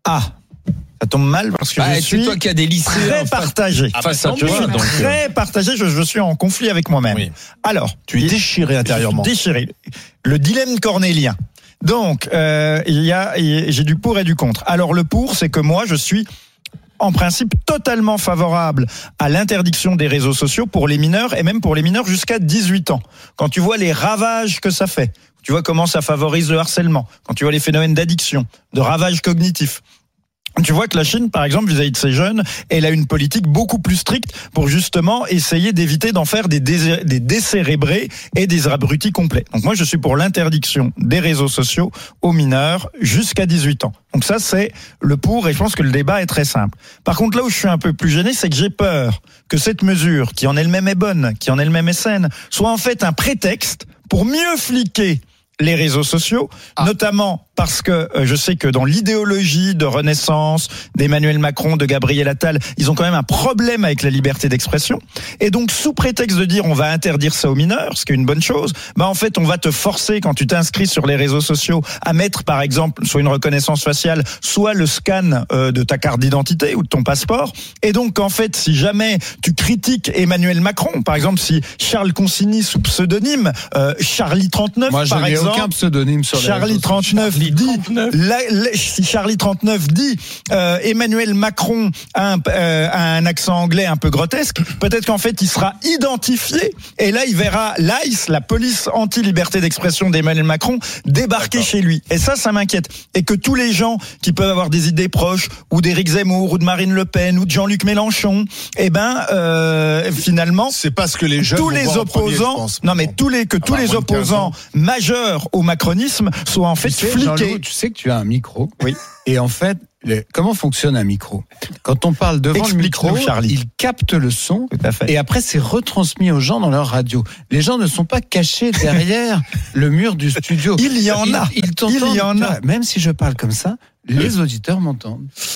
Ça tombe mal parce que je suis c'est toi qui as des lycéens très partagé. face à Je toi. suis très partagé, je suis en conflit avec moi-même. Oui. Alors, Tu es déchiré intérieurement. Je suis déchiré. Le dilemme cornélien. Donc, j'ai du pour et du contre. Alors, le pour, c'est que moi, je suis en principe totalement favorable à l'interdiction des réseaux sociaux pour les mineurs et même pour les mineurs jusqu'à 18 ans. Quand tu vois les ravages que ça fait, tu vois comment ça favorise le harcèlement, quand tu vois les phénomènes d'addiction, de ravages cognitifs, tu vois que la Chine, par exemple, vis-à-vis de ces jeunes, elle a une politique beaucoup plus stricte pour justement essayer d'éviter d'en faire des décérébrés et des abrutis complets. Donc moi, je suis pour l'interdiction des réseaux sociaux aux mineurs jusqu'à 18 ans. Donc ça, c'est le pour, et je pense que le débat est très simple. Par contre, là où je suis un peu plus gêné, c'est que j'ai peur que cette mesure, qui en elle-même est bonne, qui en elle-même est saine, soit en fait un prétexte pour mieux fliquer les réseaux sociaux, notamment parce que je sais que dans l'idéologie de Renaissance, d'Emmanuel Macron, de Gabriel Attal, ils ont quand même un problème avec la liberté d'expression. Et donc, sous prétexte de dire on va interdire ça aux mineurs, ce qui est une bonne chose, en fait, on va te forcer, quand tu t'inscris sur les réseaux sociaux, à mettre, par exemple, soit une reconnaissance faciale, soit le scan de ta carte d'identité ou de ton passeport. Et donc, en fait, si jamais tu critiques Emmanuel Macron, par exemple, si Charles Consigny sous pseudonyme, Charlie 39, Moi, par exemple, aucun pseudonyme sur les Charlie réseaux 39 dit, si Charlie 39 dit Emmanuel Macron a un accent anglais un peu grotesque, peut-être qu'en fait il sera identifié et là il verra l'ICE, la police anti-liberté d'expression d'Emmanuel Macron, débarquer chez lui. Et ça m'inquiète. Et que tous les gens qui peuvent avoir des idées proches ou d'Éric Zemmour ou de Marine Le Pen ou de Jean-Luc Mélenchon, finalement, C'est pas ce que les jeunes tous vont les voir en premier, opposants, je pense. non mais tous les moins de 15 opposants ans. majeurs au macronisme soient en fait fliqués. Jean-Loup, tu sais que tu as un micro. Oui. Et en fait, comment fonctionne un micro ? Quand on parle devant le Explique-nous, micro, Charlie. il capte le son Tout à fait. et après c'est retransmis aux gens dans leur radio. Les gens ne sont pas cachés derrière le mur du studio. Il y en a. Ils t'entendent. Il y en a. Même si je parle comme ça, les auditeurs m'entendent.